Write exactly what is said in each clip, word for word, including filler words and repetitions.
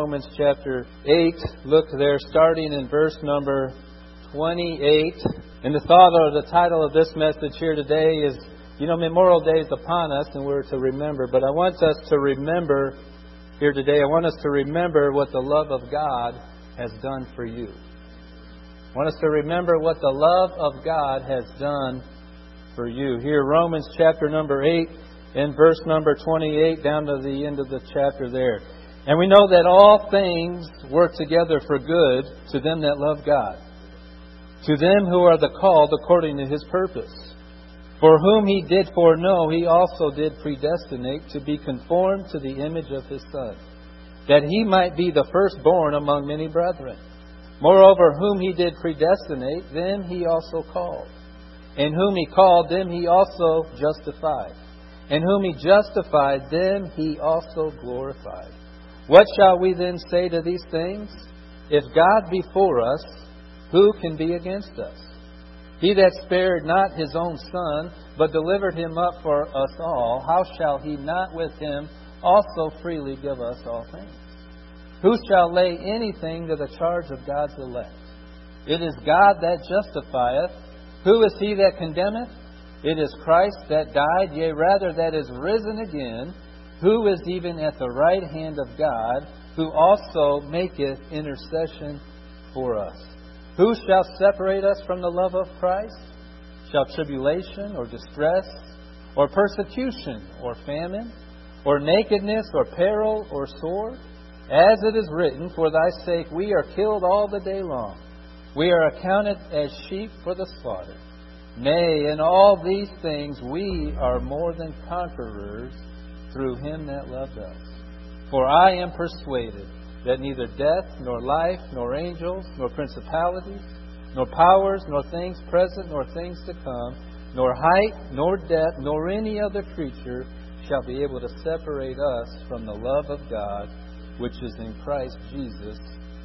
Romans chapter eight. Look there, starting in verse number twenty-eight. And the thought or the title of this message here today is, you know, Memorial Day is upon us and we're to remember. But I want us to remember here today, I want us to remember what the love of God has done for you. I want us to remember what the love of God has done for you. Here, Romans chapter number eight, in verse number twenty-eight, down to the end of the chapter there. And we know that all things work together for good to them that love God, to them who are the called according to His purpose. For whom He did foreknow, He also did predestinate to be conformed to the image of His Son, that He might be the firstborn among many brethren. Moreover, whom He did predestinate, them He also called. And whom He called, them He also justified. And whom He justified, them He also glorified. What shall we then say to these things? If God be for us, who can be against us? He that spared not His own Son, but delivered Him up for us all, how shall He not with Him also freely give us all things? Who shall lay anything to the charge of God's elect? It is God that justifieth. Who is he that condemneth? It is Christ that died, yea, rather that is risen again, who is even at the right hand of God, who also maketh intercession for us. Who shall separate us from the love of Christ? Shall tribulation, or distress, or persecution, or famine, or nakedness, or peril, or sword? As it is written, for thy sake we are killed all the day long. We are accounted as sheep for the slaughter. Nay, in all these things we are more than conquerors through Him that loved us. For I am persuaded that neither death, nor life, nor angels, nor principalities, nor powers, nor things present, nor things to come, nor height, nor depth, nor any other creature shall be able to separate us from the love of God, which is in Christ Jesus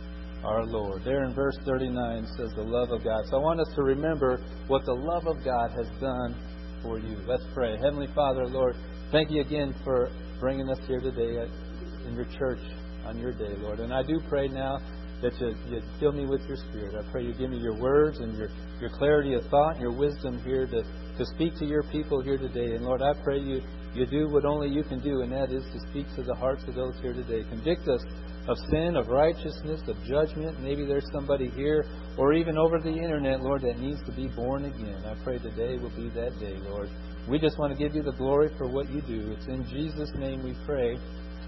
our Lord. There in verse thirty-nine says the love of God. So I want us to remember what the love of God has done for you. Let's pray. Heavenly Father, Lord, thank you again for bringing us here today in your church on your day, Lord. And I do pray now that you, you fill me with your Spirit. I pray you give me your words and your, your clarity of thought and your wisdom here to, to speak to your people here today. And Lord, I pray you, you do what only you can do, and that is to speak to the hearts of those here today. Convict us of sin, of righteousness, of judgment. Maybe there's somebody here or even over the internet, Lord, that needs to be born again. I pray today will be that day, Lord. We just want to give you the glory for what you do. It's in Jesus' name we pray.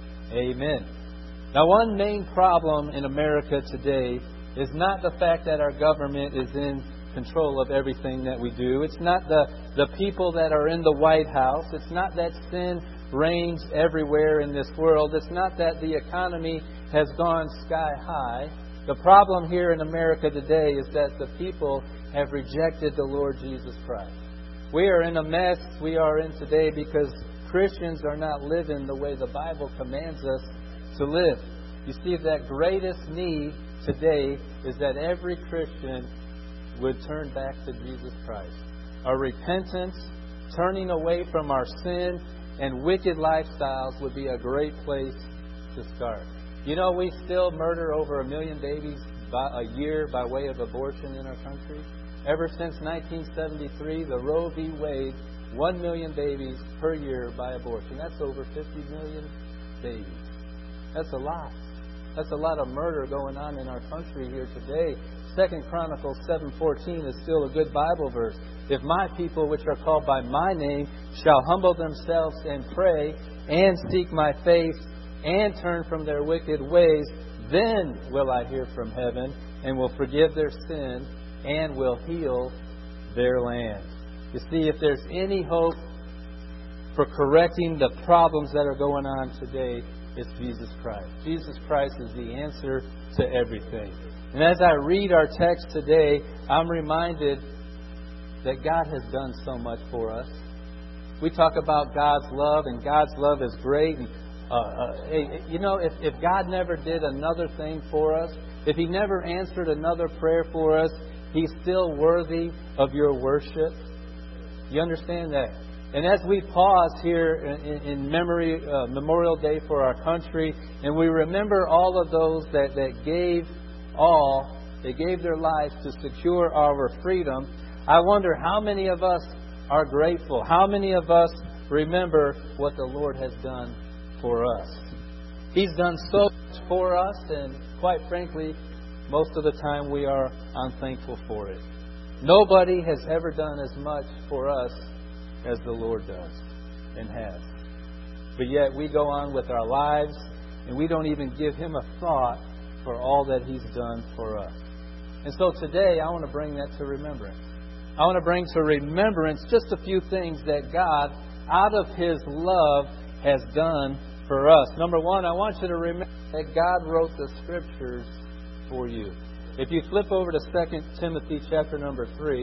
Amen. Now, one main problem in America today is not the fact that our government is in control of everything that we do. It's not the, the people that are in the White House. It's not that sin reigns everywhere in this world. It's not that the economy has gone sky high. The problem here in America today is that the people have rejected the Lord Jesus Christ. We are in a mess we are in today because Christians are not living the way the Bible commands us to live. You see, that greatest need today is that every Christian would turn back to Jesus Christ. Our repentance, turning away from our sin and wicked lifestyles would be a great place to start. You know, we still murder over a million babies by a year by way of abortion in our country. Ever since nineteen seventy-three, the Roe v. Wade, one million babies per year by abortion. That's over fifty million babies. That's a lot. That's a lot of murder going on in our country here today. Second Chronicles seven fourteen is still a good Bible verse. If my people, which are called by my name, shall humble themselves and pray and seek my face and turn from their wicked ways, then will I hear from heaven and will forgive their sin and will heal their land. You see, if there's any hope for correcting the problems that are going on today, it's Jesus Christ. Jesus Christ is the answer to everything. And as I read our text today, I'm reminded that God has done so much for us. We talk about God's love, and God's love is great. And, uh, uh, you know, if, if God never did another thing for us, if He never answered another prayer for us, He's still worthy of your worship. You understand that? And as we pause here in, in memory, uh, Memorial Day for our country, and we remember all of those that, that gave all, they gave their lives to secure our freedom, I wonder how many of us are grateful? How many of us remember what the Lord has done for us? He's done so much for us, and quite frankly, most of the time we are unthankful for it. Nobody has ever done as much for us as the Lord does and has. But yet we go on with our lives and we don't even give Him a thought for all that He's done for us. And so today I want to bring that to remembrance. I want to bring to remembrance just a few things that God, out of His love, has done for us. Number one, I want you to remember that God wrote the Scriptures for you. If you flip over to Second Timothy chapter number three,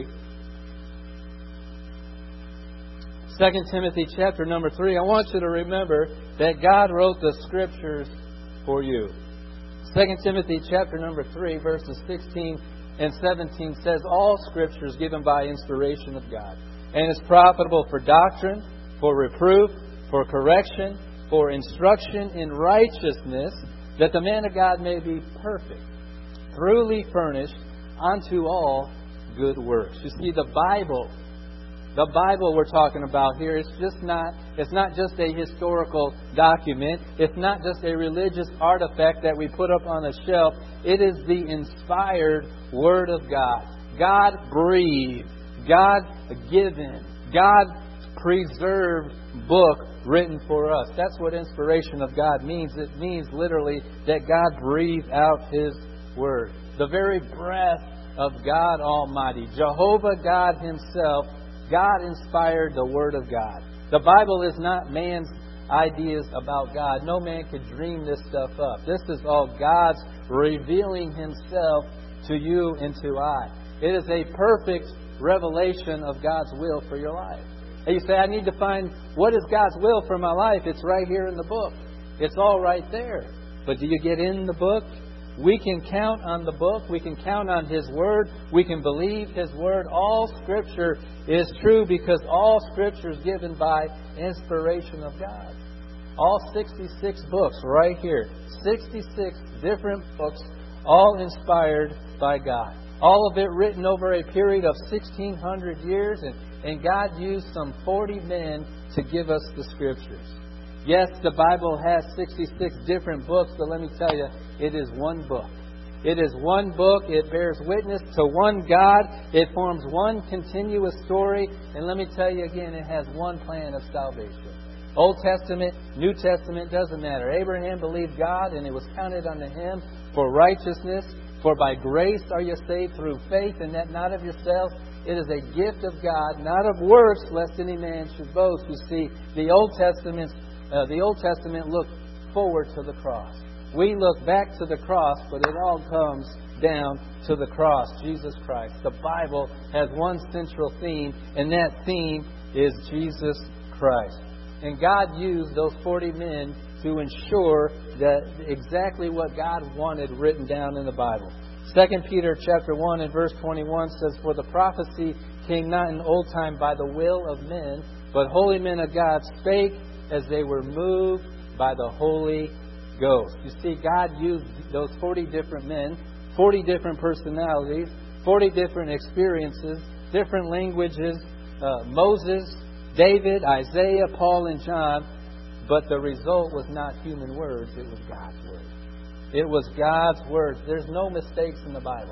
Second Timothy chapter number three, I want you to remember that God wrote the Scriptures for you. Second Timothy chapter number three, verses sixteen and seventeen says, all Scripture is given by inspiration of God, and is profitable for doctrine, for reproof, for correction, for instruction in righteousness, that the man of God may be perfect, truly furnished unto all good works. You see, the Bible, the Bible we're talking about here, it's just not, it's not just a historical document. It's not just a religious artifact that we put up on a shelf. It is the inspired Word of God. God breathed, God given, God preserved book written for us. That's what inspiration of God means. It means literally that God breathed out His Word. The very breath of God Almighty, Jehovah God Himself, God inspired the Word of God. The Bible is not man's ideas about God. No man could dream this stuff up. This is all God's revealing Himself to you and to I. It is a perfect revelation of God's will for your life. And you say, I need to find what is God's will for my life. It's right here in the book. It's all right there. But do you get in the book? We can count on the book. We can count on His Word. We can believe His Word. All Scripture is true because all Scripture is given by inspiration of God. All sixty-six books right here. sixty-six different books, all inspired by God. All of it written over a period of sixteen hundred years. And, and God used some forty men to give us the Scriptures. Yes, the Bible has sixty-six different books, but let me tell you, it is one book. It is one book. It bears witness to one God. It forms one continuous story. And let me tell you again, it has one plan of salvation. Old Testament, New Testament, doesn't matter. Abraham believed God, and it was counted unto him for righteousness. For by grace are you saved through faith, and that not of yourselves. It is a gift of God, not of works, lest any man should boast. You see, the Old Testament Uh, the Old Testament looked forward to the cross. We look back to the cross, but it all comes down to the cross, Jesus Christ. The Bible has one central theme, and that theme is Jesus Christ. And God used those forty men to ensure that exactly what God wanted written down in the Bible. Second Peter chapter one and verse twenty-one says, for the prophecy came not in old time by the will of men, but holy men of God spake as they were moved by the Holy Ghost. You see, God used those forty different men, forty different personalities, forty different experiences, different languages, uh, Moses, David, Isaiah, Paul, and John. But the result was not human words, it was God's words. It was God's words. There's no mistakes in the Bible.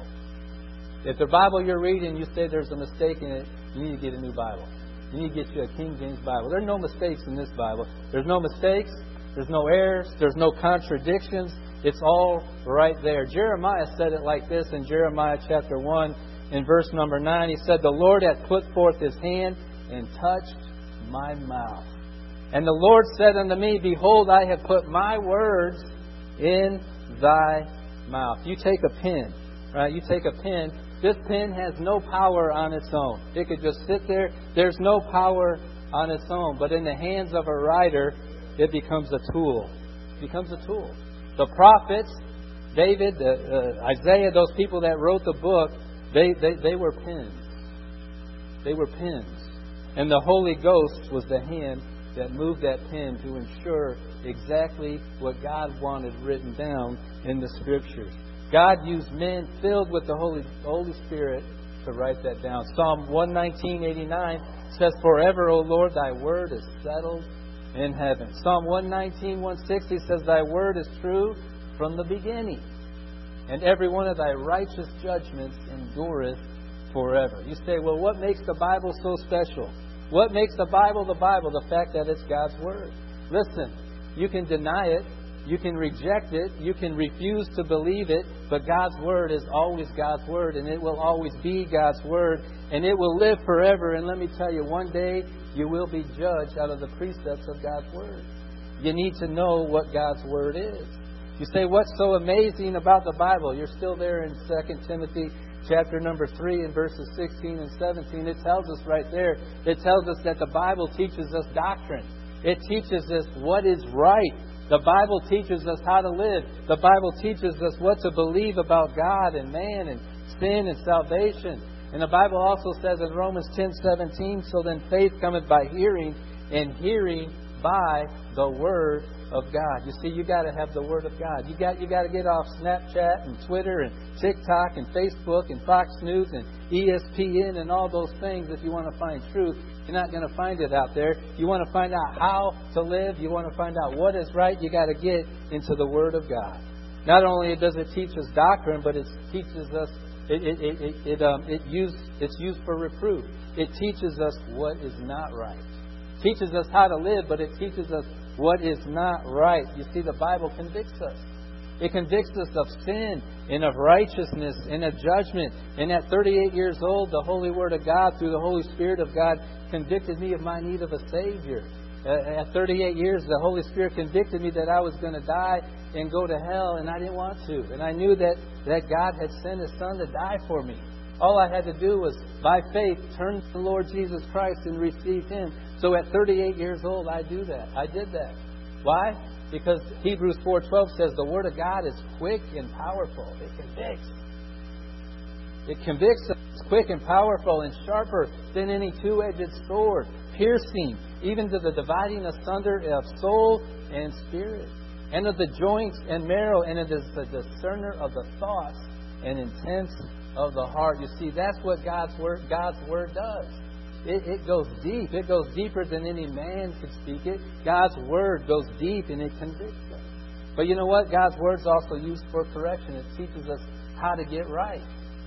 If the Bible you're reading, you say there's a mistake in it, you need to get a new Bible. You need to get you a King James Bible. There are no mistakes in this Bible. There's no mistakes. There's no errors. There's no contradictions. It's all right there. Jeremiah said it like this in Jeremiah chapter one in verse number nine. He said, the Lord hath put forth His hand and touched my mouth. And the Lord said unto me, behold, I have put my words in thy mouth. You take a pen, right? You take a pen. This pen has no power on its own. It could just sit there. There's no power on its own. But in the hands of a writer, it becomes a tool. It becomes a tool. The prophets, David, uh, uh, Isaiah, those people that wrote the book, they, they, they were pens. They were pens. And the Holy Ghost was the hand that moved that pen to ensure exactly what God wanted written down in the Scriptures. God used men filled with the Holy, Holy Spirit to write that down. Psalm one nineteen, eighty-nine says, "Forever, O Lord, thy word is settled in heaven." Psalm one nineteen, one sixty says, "Thy word is true from the beginning, and every one of thy righteous judgments endureth forever." You say, well, what makes the Bible so special? What makes the Bible the Bible? The fact that it's God's Word. Listen, you can deny it, you can reject it, you can refuse to believe it, but God's Word is always God's Word, and it will always be God's Word, and it will live forever. And let me tell you, one day you will be judged out of the precepts of God's Word. You need to know what God's Word is. You say, what's so amazing about the Bible? You're still there in Second Timothy chapter number three and verses sixteen and seventeen. It tells us right there, it tells us that the Bible teaches us doctrine. It teaches us what is right. The Bible teaches us how to live. The Bible teaches us what to believe about God and man and sin and salvation. And the Bible also says in Romans ten seventeen, "So then faith cometh by hearing, and hearing by the Word of God." You see, you got to have the Word of God. You got you got to get off Snapchat and Twitter and TikTok and Facebook and Fox News and E S P N and all those things if you want to find truth. You're not going to find it out there. You want to find out how to live. You want to find out what is right. You got to get into the Word of God. Not only does it teach us doctrine, but it teaches us. It it it it, it um it used it's used for reproof. It teaches us what is not right. It teaches us how to live, but it teaches us what is not right. You see, the Bible convicts us. It convicts us of sin and of righteousness and of judgment. And at thirty-eight years old, the Holy Word of God, through the Holy Spirit of God, convicted me of my need of a Savior. Uh, at thirty-eight years, the Holy Spirit convicted me that I was going to die and go to hell, and I didn't want to. And I knew that, that God had sent His Son to die for me. All I had to do was, by faith, turn to the Lord Jesus Christ and receive Him. So at thirty-eight years old, I do that. I did that. Why? Because Hebrews four twelve says the Word of God is quick and powerful. It convicts. It convicts us. It's quick and powerful and sharper than any two-edged sword, piercing even to the dividing asunder of soul and spirit, and of the joints and marrow, and it is the discerner of the thoughts and intents of the heart. You see, that's what God's Word, God's Word does. It, it goes deep. It goes deeper than any man could speak it. God's Word goes deep and it convicts us. But you know what? God's Word is also used for correction. It teaches us how to get right.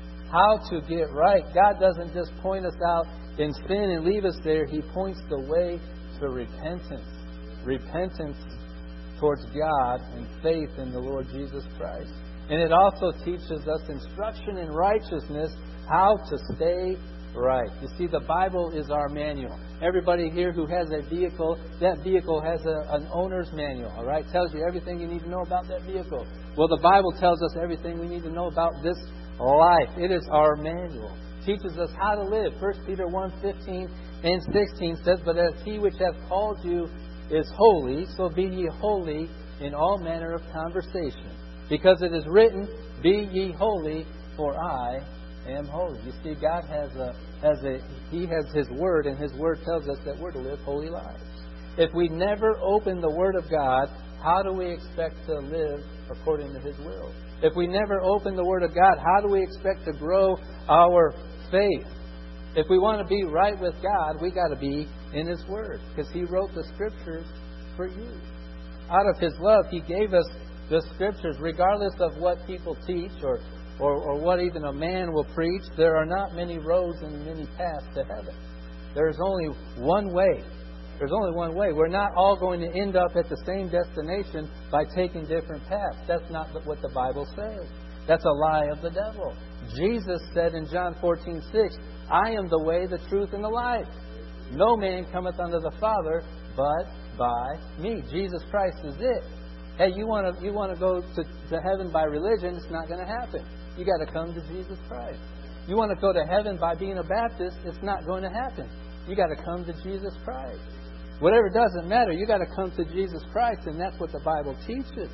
How to get right. God doesn't just point us out in sin and leave us there. He points the way to repentance. Repentance towards God and faith in the Lord Jesus Christ. And it also teaches us instruction in righteousness, how to stay right. You see, the Bible is our manual. Everybody here who has a vehicle, that vehicle has a, an owner's manual, all right? Tells you everything you need to know about that vehicle. Well, the Bible tells us everything we need to know about this life. It is our manual. It teaches us how to live. First Peter one fifteen and sixteen says, "But as He which hath called you is holy, so be ye holy in all manner of conversation. Because it is written, Be ye holy, for I am holy." You see, God has a has a He has His Word, and His Word tells us that we're to live holy lives. If we never open the Word of God, how do we expect to live according to His will? If we never open the Word of God, how do we expect to grow our faith? If we want to be right with God, we got to be in His Word, because He wrote the Scriptures for you. Out of His love, He gave us the Scriptures, regardless of what people teach or, or, or what even a man will preach. There are not many roads and many paths to heaven. There's only one way. There's only one way. We're not all going to end up at the same destination by taking different paths. That's not what the Bible says. That's a lie of the devil. Jesus said in John fourteen six, "I am the way, the truth, and the life. No man cometh unto the Father but by me." Jesus Christ is it. Hey, you want to you want to go to, to heaven by religion? It's not going to happen. You got to come to Jesus Christ. You want to go to heaven by being a Baptist? It's not going to happen. You got to come to Jesus Christ. Whatever doesn't matter, you got to come to Jesus Christ, and that's what the Bible teaches.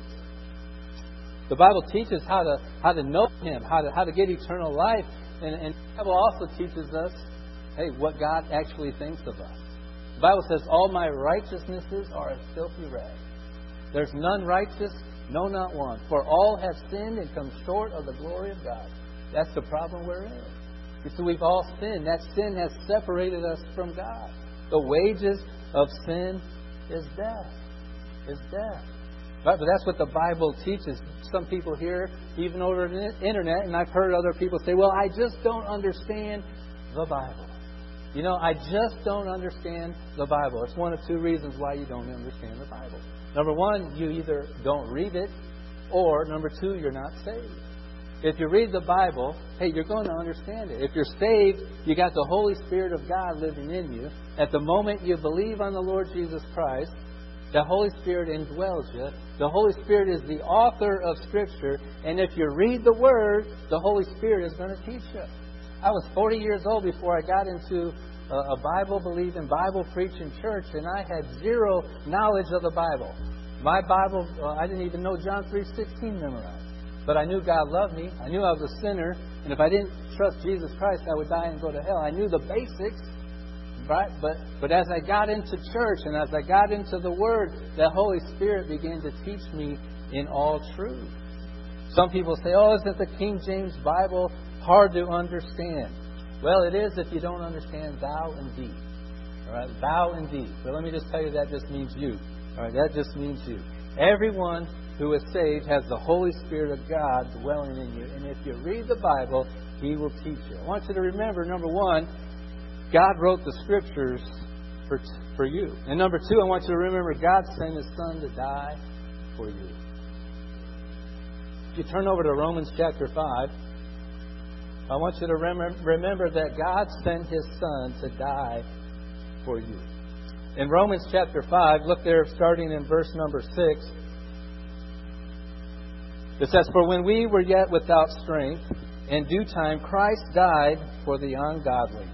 The Bible teaches how to how to know Him, how to how to get eternal life, and, and the Bible also teaches us hey, what God actually thinks of us. The Bible says, all my righteousnesses are as filthy rags. There's none righteous, no, not one. For all have sinned and come short of the glory of God. That's the problem we're in. You see, we've all sinned. That sin has separated us from God. The wages of sin is death. Is death. Right? But that's what the Bible teaches. Some people here, even over the internet, and I've heard other people say, well, I just don't understand the Bible. You know, I just don't understand the Bible. It's one of two reasons why you don't understand the Bible. Number one, you either don't read it, or number two, you're not saved. If you read the Bible, hey, you're going to understand it. If you're saved, you got the Holy Spirit of God living in you. At the moment you believe on the Lord Jesus Christ, the Holy Spirit indwells you. The Holy Spirit is the author of Scripture. And if you read the Word, the Holy Spirit is going to teach you. I was forty years old before I got into a Bible-believing, Bible-preaching church, and I had zero knowledge of the Bible. My Bible, uh, I didn't even know John three sixteen memorized. But I knew God loved me. I knew I was a sinner. And if I didn't trust Jesus Christ, I would die and go to hell. I knew the basics. Right? But but as I got into church and as I got into the Word, the Holy Spirit began to teach me in all truth. Some people say, oh, isn't the King James Bible hard to understand? Well, it is if you don't understand thou and thee. All right? Thou and thee. But let me just tell you, that just means you. All right? That just means you. Everyone who is saved has the Holy Spirit of God dwelling in you. And if you read the Bible, He will teach you. I want you to remember, number one, God wrote the Scriptures for, for you. And number two, I want you to remember God sent His Son to die for you. If you turn over to Romans chapter five, I want you to remember, remember that God sent His Son to die for you. In Romans chapter five, look there starting in verse number six. It says, for when we were yet without strength, in due time Christ died for the ungodly.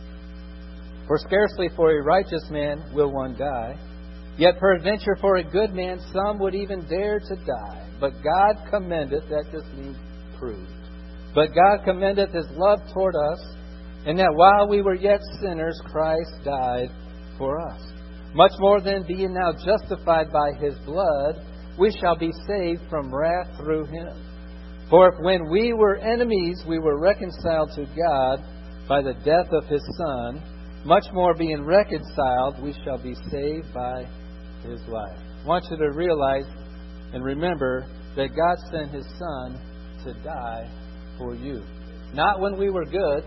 For scarcely for a righteous man will one die. Yet peradventure for a good man some would even dare to die. But God commendeth, that just means proved. But God commendeth His love toward us, in that while we were yet sinners, Christ died for us. Much more than being now justified by His blood, we shall be saved from wrath through Him. For if when we were enemies, we were reconciled to God by the death of His Son, much more being reconciled, we shall be saved by His life. I want you to realize and remember that God sent His Son to die for you. Not when we were good,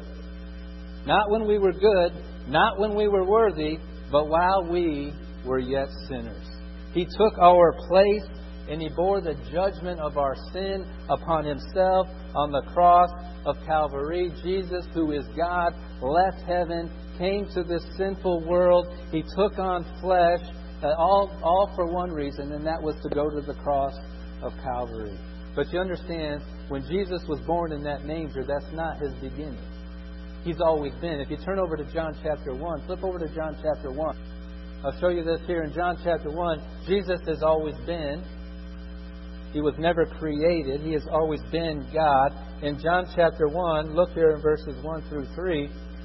not when we were good, not when we were worthy, but while we were yet sinners. He took our place and He bore the judgment of our sin upon Himself on the cross of Calvary. Jesus, who is God, left heaven, came to this sinful world. He took on flesh, uh, all, all for one reason, and that was to go to the cross of Calvary. But you understand, when Jesus was born in that manger, that's not His beginning. He's always been. If you turn over to John chapter one, flip over to John chapter one. I'll show you this here in John chapter one. Jesus has always been. He was never created. He has always been God. In John chapter one, look here in verses one through three.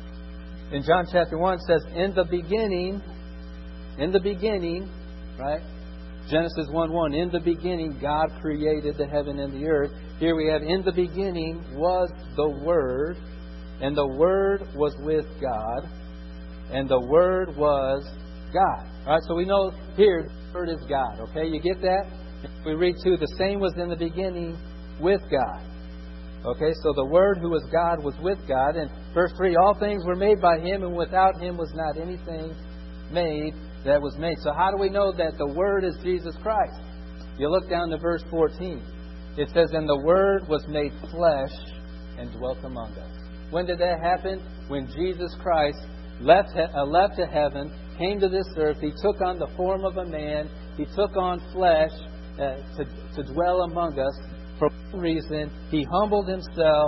In John chapter one, it says, in the beginning, in the beginning, right? Genesis one one, in the beginning, God created the heaven and the earth. Here we have, in the beginning was the Word, and the Word was with God, and the Word was God. All right, so we know here, the Word is God. Okay, you get that? We read too, the same was in the beginning with God. Okay, so the Word who was God was with God. And verse three, all things were made by Him, and without Him was not anything made that was made. So how do we know that the Word is Jesus Christ? You look down to verse fourteen. It says, and the Word was made flesh and dwelt among us. When did that happen? When Jesus Christ left, uh, left to heaven, came to this earth. He took on the form of a man. He took on flesh uh, to, to dwell among us. For one reason, He humbled Himself,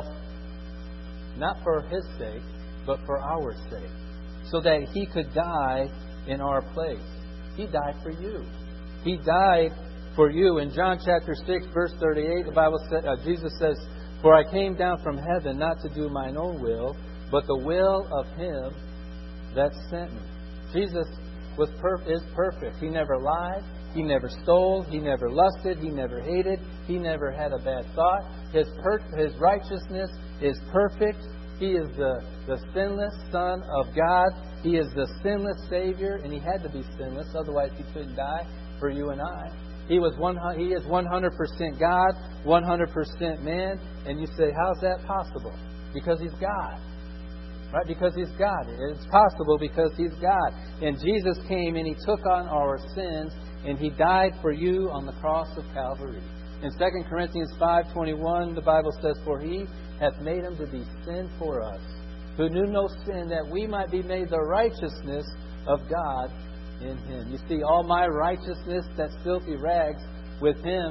not for His sake, but for our sake, so that He could die in our place. He died for you. He died for you. In John chapter six, verse thirty-eight, the Bible says, uh, Jesus says, for I came down from heaven not to do mine own will, but the will of Him that sent me. Jesus was per- is perfect. He never lied. He never stole. He never lusted. He never hated. He never had a bad thought. His per- His righteousness is perfect. He is the, the sinless Son of God. He is the sinless Savior, and He had to be sinless, otherwise He couldn't die for you and I. He was one. He is one hundred percent God, one hundred percent man. And you say, how's that possible? Because He's God. Right? Because He's God. It's possible because He's God. And Jesus came and He took on our sins, and He died for you on the cross of Calvary. In Second Corinthians five twenty-one, the Bible says, for He hath made Him to be sin for us, who knew no sin, that we might be made the righteousness of God in Him. You see, all my righteousness, that's filthy rags, with Him,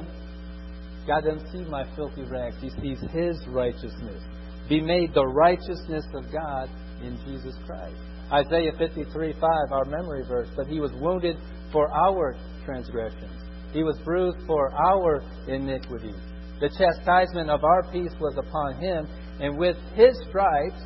God doesn't see my filthy rags. He sees His righteousness. Be made the righteousness of God in Jesus Christ. Isaiah fifty-three five, our memory verse. But He was wounded for our transgressions. He was bruised for our iniquities. The chastisement of our peace was upon Him, and with His stripes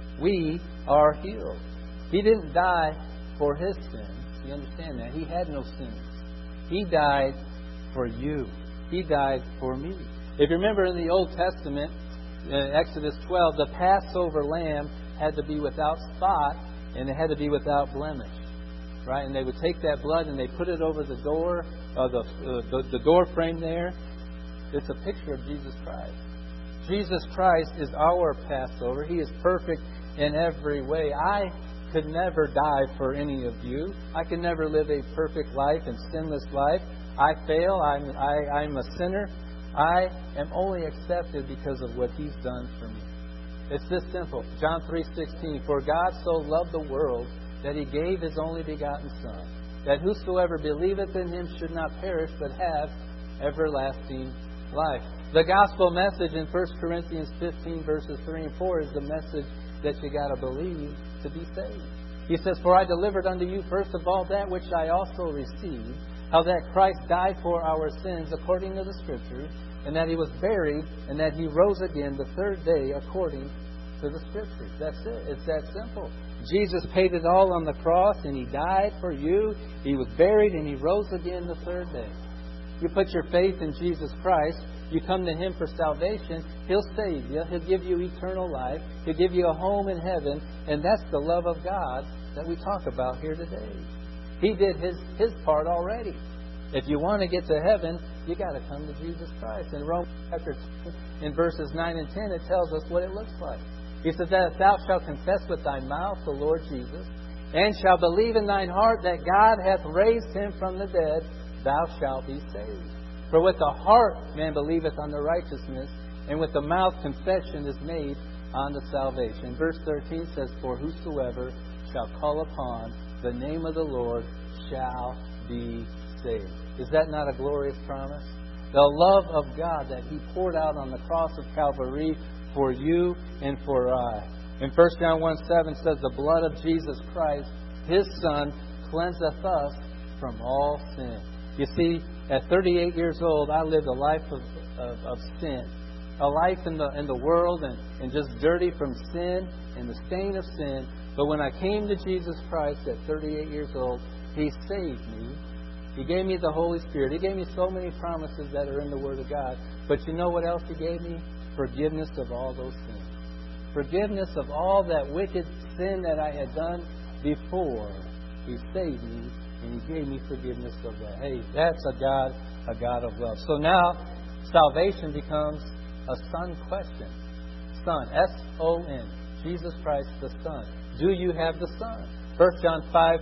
we are healed. He didn't die for His sins. You understand that? He had no sins. He died for you. He died for me. If you remember in the Old Testament, in Exodus twelve, the Passover lamb had to be without spot, and it had to be without blemish. Right? And they would take that blood and they put it over the door, uh, the, uh, the the door frame there. It's a picture of Jesus Christ. Jesus Christ is our Passover. He is perfect in every way. I could never die for any of you. I could never live a perfect life and sinless life. I fail. I'm, I, I'm a sinner. I am only accepted because of what He's done for me. It's this simple. John three sixteen. For God so loved the world that He gave His only begotten Son, that whosoever believeth in Him should not perish, but have everlasting life. The gospel message in First Corinthians fifteen, verses three and four is the message that you got to believe to be saved. He says, for I delivered unto you first of all that which I also received, how that Christ died for our sins according to the Scriptures, and that He was buried, and that He rose again the third day according to the Scriptures. That's it. It's that simple. Jesus paid it all on the cross, and He died for you. He was buried, and He rose again the third day. You put your faith in Jesus Christ. You come to Him for salvation. He'll save you. He'll give you eternal life. He'll give you a home in heaven. And that's the love of God that we talk about here today. He did His, his part already. If you want to get to heaven, you got to come to Jesus Christ. In Romans chapter two, in verses nine and ten, it tells us what it looks like. He says that if thou shalt confess with thy mouth the Lord Jesus, and shalt believe in thine heart that God hath raised Him from the dead, thou shalt be saved. For with the heart man believeth unto righteousness, and with the mouth confession is made unto salvation. Verse thirteen says, for whosoever shall call upon the name of the Lord shall be saved. Is that not a glorious promise? The love of God that He poured out on the cross of Calvary for you and for I. In First John one seven says, the blood of Jesus Christ, His Son, cleanseth us from all sin. You see, at thirty-eight years old, I lived a life of, of, of sin. A life in the in the world and, and just dirty from sin and the stain of sin. But when I came to Jesus Christ at thirty-eight years old, He saved me. He gave me the Holy Spirit. He gave me so many promises that are in the Word of God. But you know what else He gave me? Forgiveness of all those sins. Forgiveness of all that wicked sin that I had done before. He saved me. And He gave me forgiveness of that. Hey, that's a God, a God of love. So now, salvation becomes a Son question. Son, S O N. Jesus Christ the Son. Do you have the Son? First John five,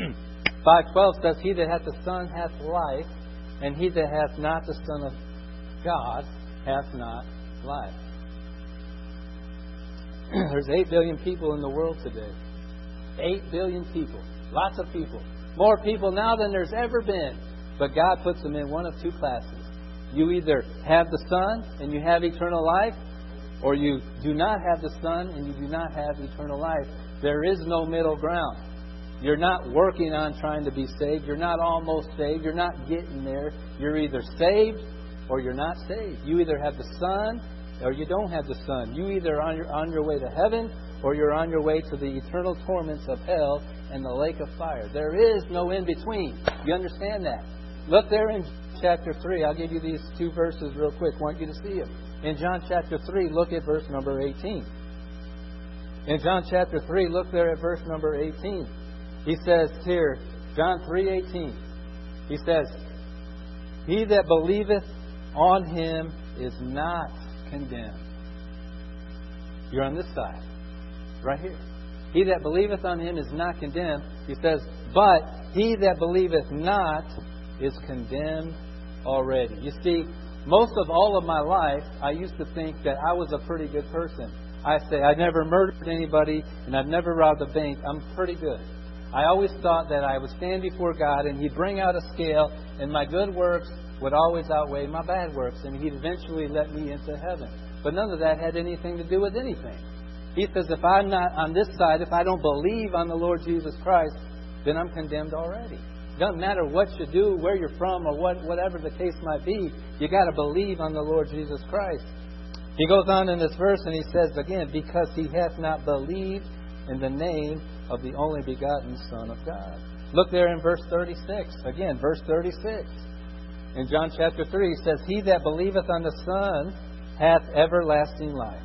five twelve says, he that hath the Son hath life, and he that hath not the Son of God hath not life. There's eight billion people in the world today. Eight billion people. Lots of people. More people now than there's ever been. But God puts them in one of two classes. You either have the Son and you have eternal life, or you do not have the Son and you do not have eternal life. There is no middle ground. You're not working on trying to be saved. You're not almost saved. You're not getting there. You're either saved or you're not saved. You either have the Son or you don't have the Son. You either are on your, on your way to heaven or you're on your way to the eternal torments of hell and the lake of fire. There is no in between. You understand that? Look there in chapter three. I'll give you these two verses real quick. I want you to see them. In John chapter three, look at verse number eighteen. In John chapter three, look there at verse number eighteen. He says here, John three eighteen, he says, "He that believeth on him is not condemned." You're on this side, right here. He that believeth on him is not condemned. He says, but he that believeth not is condemned already. You see, most of all of my life, I used to think that I was a pretty good person. I say, I never murdered anybody and I've never robbed a bank. I'm pretty good. I always thought that I would stand before God and He'd bring out a scale and my good works would always outweigh my bad works and He'd eventually let me into heaven. But none of that had anything to do with anything. He says, if I'm not on this side, if I don't believe on the Lord Jesus Christ, then I'm condemned already. It doesn't matter what you do, where you're from, or what, whatever the case might be. You got to believe on the Lord Jesus Christ. He goes on in this verse and he says again, because he hath not believed in the name of the only begotten Son of God. Look there in verse thirty-six. Again, verse thirty-six. In John chapter three, he says, he that believeth on the Son hath everlasting life.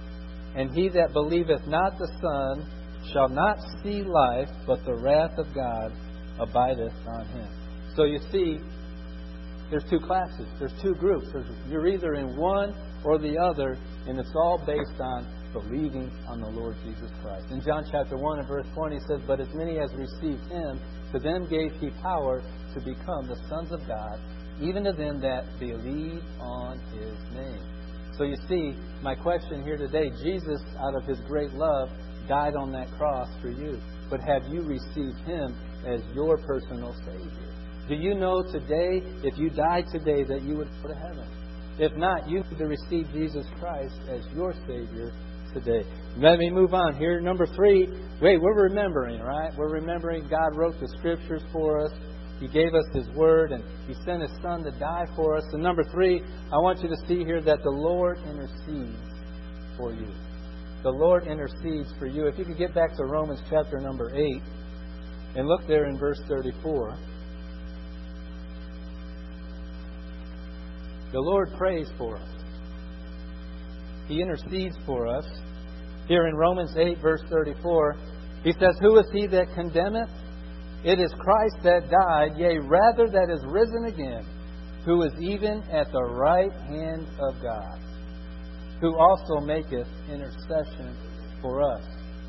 And he that believeth not the Son shall not see life, but the wrath of God abideth on him. So you see, there's two classes. There's two groups. There's, you're either in one or the other, and it's all based on believing on the Lord Jesus Christ. In John chapter one and verse twenty, it says, but as many as received him, to them gave he power to become the sons of God, even to them that believe on his name. So you see, my question here today, Jesus, out of his great love, died on that cross for you. But have you received him as your personal Savior? Do you know today, if you died today, that you would go to heaven? If not, you need to receive Jesus Christ as your Savior today. Let me move on here. Number three, wait, we're remembering, right? We're remembering God wrote the Scriptures for us. He gave us His Word, and He sent His Son to die for us. And number three, I want you to see here that the Lord intercedes for you. The Lord intercedes for you. If you could get back to Romans chapter number eight, and look there in verse thirty-four. The Lord prays for us. He intercedes for us. Here in Romans eight, verse thirty-four, He says, who is he that condemneth? It is Christ that died, yea, rather that is risen again, who is even at the right hand of God, who also maketh intercession for us.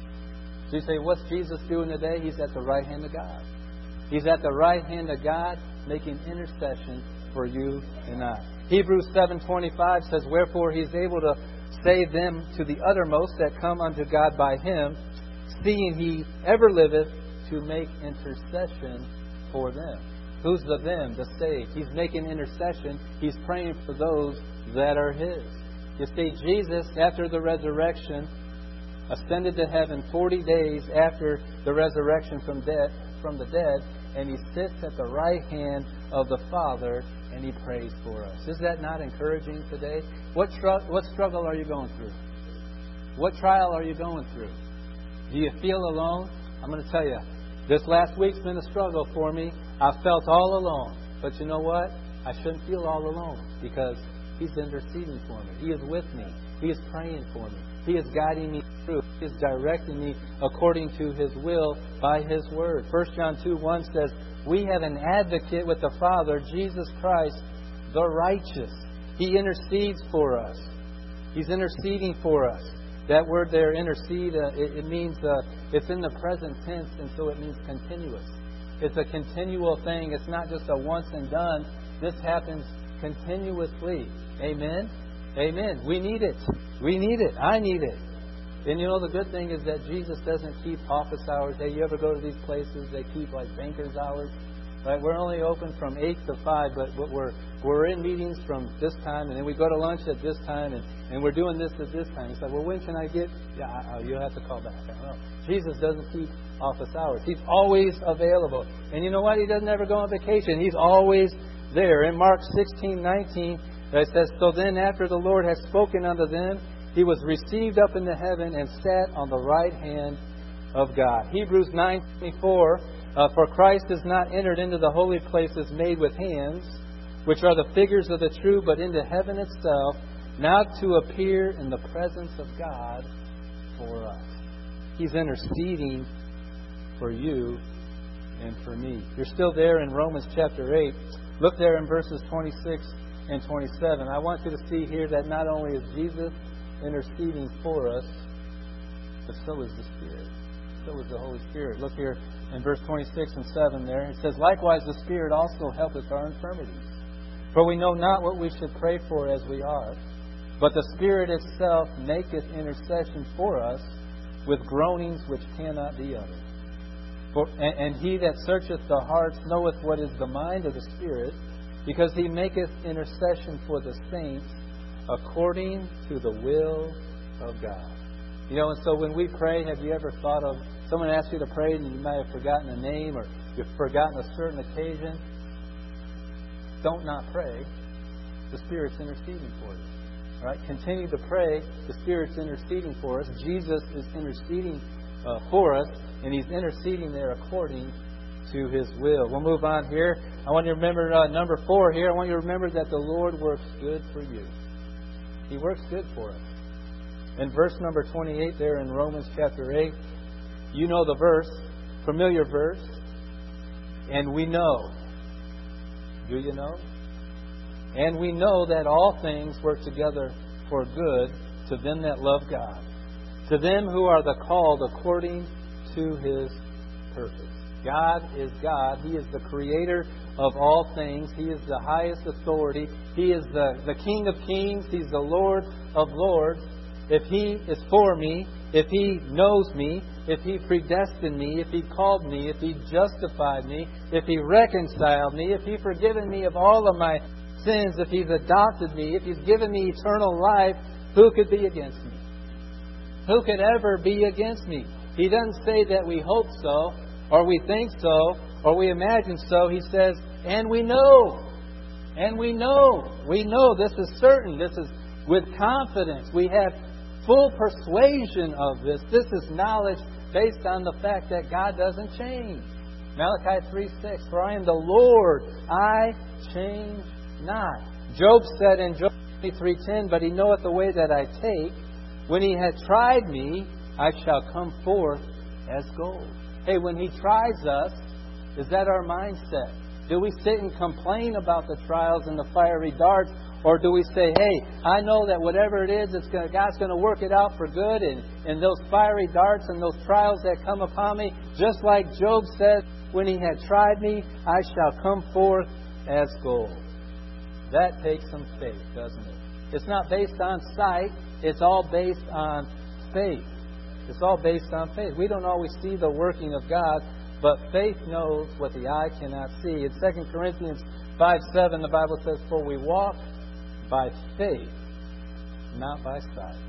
So you say, what's Jesus doing today? He's at the right hand of God. He's at the right hand of God, making intercession for you and I. Hebrews seven twenty-five says, wherefore He is able to save them to the uttermost that come unto God by Him, seeing He ever liveth to make intercession for them. Who's the them? The saved. He's making intercession. He's praying for those that are His. You see, Jesus, after the resurrection, ascended to heaven forty days after the resurrection from dead, from the dead, and He sits at the right hand of the Father, and He prays for us. Is that not encouraging today? What, tr- what struggle are you going through? What trial are you going through? Do you feel alone? I'm going to tell you, this last week's been a struggle for me. I felt all alone. But you know what? I shouldn't feel all alone because He's interceding for me. He is with me. He is praying for me. He is guiding me through. He is directing me according to His will by His Word. First John two one says, we have an advocate with the Father, Jesus Christ, the righteous. He intercedes for us. He's interceding for us. That word there, intercede, uh, it, it means uh, it's in the present tense, and so it means continuous. It's a continual thing. It's not just a once and done. This happens continuously. Amen? Amen. We need it. We need it. I need it. And you know, the good thing is that Jesus doesn't keep office hours. Hey, you ever go to these places, they keep like banker's hours? Right? We're only open from eight to five, but we're we're in meetings from this time, and then we go to lunch at this time, and, and we're doing this at this time. It's like, well, when can I get? Yeah, oh, you'll have to call back. I don't know. Jesus doesn't keep office hours. He's always available. And you know what? He doesn't ever go on vacation. He's always there. In Mark sixteen nineteen, it says, so then after the Lord has spoken unto them, He He was received up into heaven and sat on the right hand of God. Hebrews nine twenty-four, uh, for Christ has not entered into the holy places made with hands, which are the figures of the true, but into heaven itself, now to appear in the presence of God for us. He's interceding for you and for me. You're still there in Romans chapter eight. Look there in verses twenty-six and twenty-seven. I want you to see here that not only is Jesus interceding for us, but so is the Spirit. So is the Holy Spirit. Look here in verse twenty-six and seven there. It says, likewise the Spirit also helpeth our infirmities. For we know not what we should pray for as we ought, but the Spirit itself maketh intercession for us with groanings which cannot be uttered. For, and, and he that searcheth the hearts knoweth what is the mind of the Spirit, because he maketh intercession for the saints according to the will of God. You know, and so when we pray, have you ever thought of, someone asked you to pray and you might have forgotten a name or you've forgotten a certain occasion? Don't not pray. The Spirit's interceding for you. All right? Continue to pray. The Spirit's interceding for us. Jesus is interceding uh, for us, and He's interceding there according to His will. We'll move on here. I want you to remember uh, number four here. I want you to remember that the Lord works good for you. He works good for us. In verse number twenty-eight there in Romans chapter eight, you know the verse, familiar verse, and we know. Do you know? And we know that all things work together for good to them that love God, to them who are the called according to His purpose. God is God. He is the creator of all things. He is the highest authority. He is the, the King of kings. He's the Lord of lords. If He is for me, if He knows me, if He predestined me, if He called me, if He justified me, if He reconciled me, if He forgiven me of all of my sins, if He's adopted me, if He's given me eternal life, who could be against me? Who could ever be against me? He doesn't say that we hope so, or we think so, or we imagine so. He says, and we know. And we know. We know. This is certain. This is with confidence. We have full persuasion of this. This is knowledge based on the fact that God doesn't change. Malachi three six, for I am the Lord, I change not. Job said in Job twenty-three ten, but He knoweth the way that I take. When He had tried me, I shall come forth as gold. Hey, when He tries us, is that our mindset? Do we sit and complain about the trials and the fiery darts? Or do we say, hey, I know that whatever it is, it's gonna, God's going to work it out for good. And, and those fiery darts and those trials that come upon me, just like Job said, when he had tried me, I shall come forth as gold. That takes some faith, doesn't it? It's not based on sight. It's all based on faith. It's all based on faith. We don't always see the working of God, but faith knows what the eye cannot see. In Second Corinthians five seven, the Bible says, for we walk by faith, not by sight.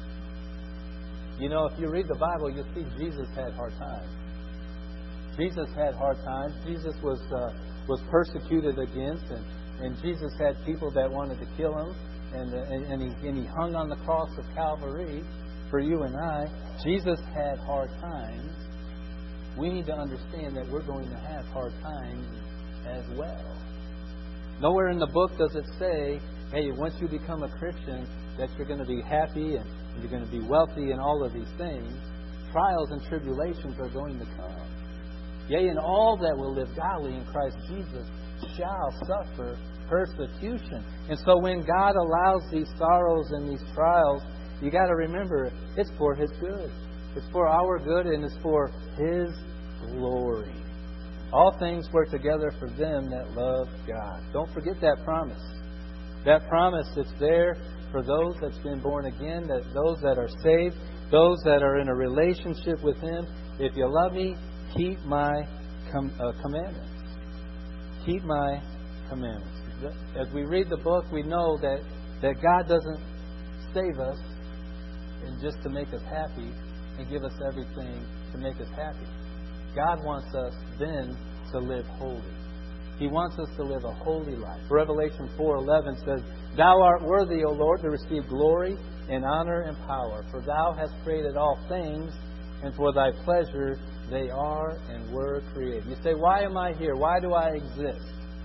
You know, if you read the Bible, you'll see Jesus had hard times. Jesus had hard times. Jesus was uh, was persecuted against, and, and Jesus had people that wanted to kill Him, and, uh, and, and, he, and He hung on the cross of Calvary for you and I. Jesus had hard times. We need to understand that we're going to have hard times as well. Nowhere in the book does it say, hey, once you become a Christian, that you're going to be happy and you're going to be wealthy and all of these things. Trials and tribulations are going to come. Yea, and all that will live godly in Christ Jesus shall suffer persecution. And so when God allows these sorrows and these trials, you got to remember, it's for His good. It's for our good, and it's for His glory. All things work together for them that love God. Don't forget that promise. That promise that's there for those that's been born again, that those that are saved, those that are in a relationship with Him. If you love me, keep my com- uh, commandments. Keep my commandments. As we read the book, we know that, that God doesn't save us and just to make us happy and give us everything to make us happy. God wants us then to live holy. He wants us to live a holy life. Revelation four eleven says, Thou art worthy, O Lord, to receive glory and honor and power, for Thou hast created all things, and for Thy pleasure they are and were created. You say, why am I here? Why do I exist?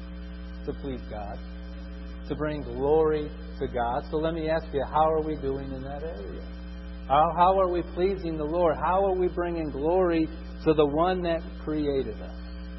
To please God, to bring glory to God. So let me ask you, how are we doing in that area? How, how are we pleasing the Lord? How are we bringing glory to the one that created us?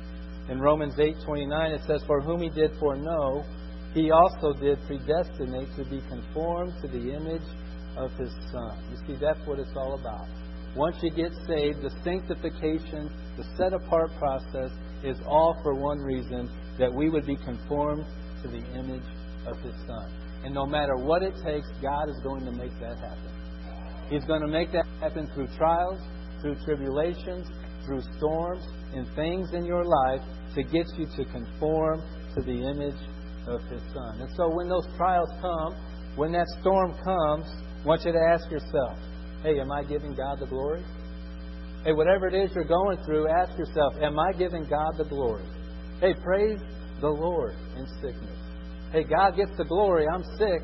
In Romans eight twenty-nine it says, For whom He did foreknow, He also did predestinate to be conformed to the image of His Son. You see, that's what it's all about. Once you get saved, the sanctification, the set-apart process is all for one reason, that we would be conformed to the image of His Son. And no matter what it takes, God is going to make that happen. He's going to make that happen through trials, through tribulations, through storms, and things in your life to get you to conform to the image of His Son. And so when those trials come, when that storm comes, I want you to ask yourself, hey, am I giving God the glory? Hey, whatever it is you're going through, ask yourself, am I giving God the glory? Hey, praise the Lord in sickness. Hey, God gets the glory. I'm sick.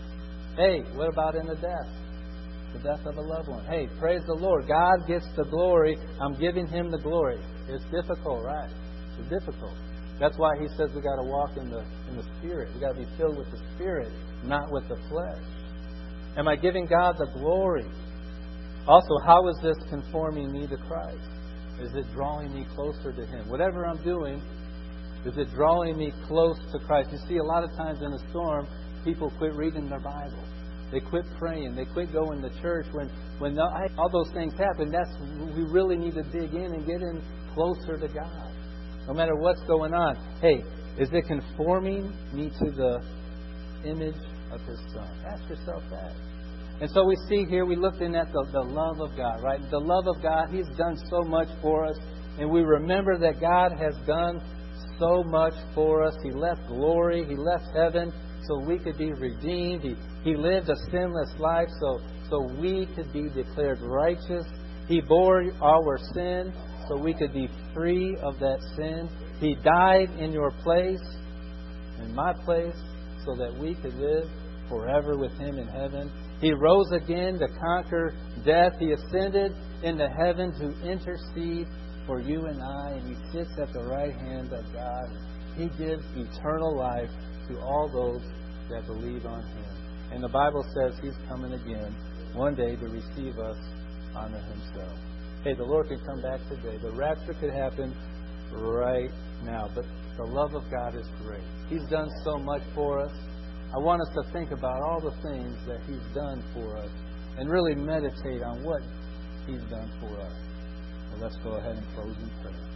Hey, what about in the death? The death of a loved one. Hey, praise the Lord. God gets the glory. I'm giving Him the glory. It's difficult, right? It's difficult. That's why He says we got to walk in the in the Spirit. We got to be filled with the Spirit, not with the flesh. Am I giving God the glory? Also, how is this conforming me to Christ? Is it drawing me closer to Him? Whatever I'm doing, is it drawing me close to Christ? You see, a lot of times in a storm, people quit reading their Bible. They quit praying. They quit going to church. When when all those things happen, that's we really need to dig in and get in closer to God. No matter what's going on. Hey, is it conforming me to the image of His Son? Ask yourself that. And so we see here, we looked in at the, the love of God, right? The love of God, He's done so much for us. And we remember that God has done so much for us. He left glory. He left heaven so we could be redeemed. He, he lived a sinless life so, so we could be declared righteous. He bore our sin so we could be free of that sin. He died in your place, in my place, so that we could live forever with Him in heaven. He rose again to conquer death. He ascended into heaven to intercede for you and I, and He sits at the right hand of God. He gives eternal life to all those that believe on Him. And the Bible says He's coming again one day to receive us unto Himself. Hey, the Lord could come back today. The rapture could happen right now. But the love of God is great. He's done so much for us. I want us to think about all the things that He's done for us and really meditate on what He's done for us. Well, let's go ahead and close in prayer.